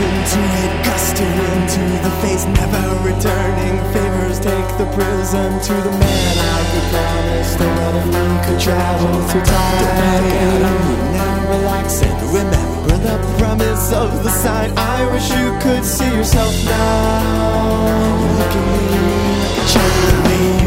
into it, gusting into the face, never returning favors. Take the prism to the man I could promise. The one of me could travel through time. Don't back out on me now, relax and remember the promise of the sign. I wish you could see yourself now. You look at me like a child of me.